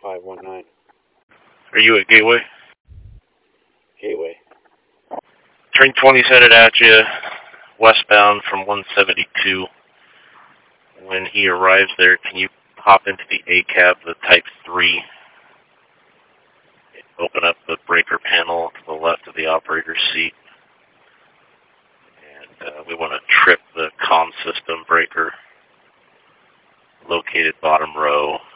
519. Are you at Gateway? Gateway. Train 20's headed at you, westbound from 172. When he arrives there, can you hop into the A cab, the Type 3, open up the breaker panel to the left of the operator's seat, and we want to trip the comm system breaker located bottom row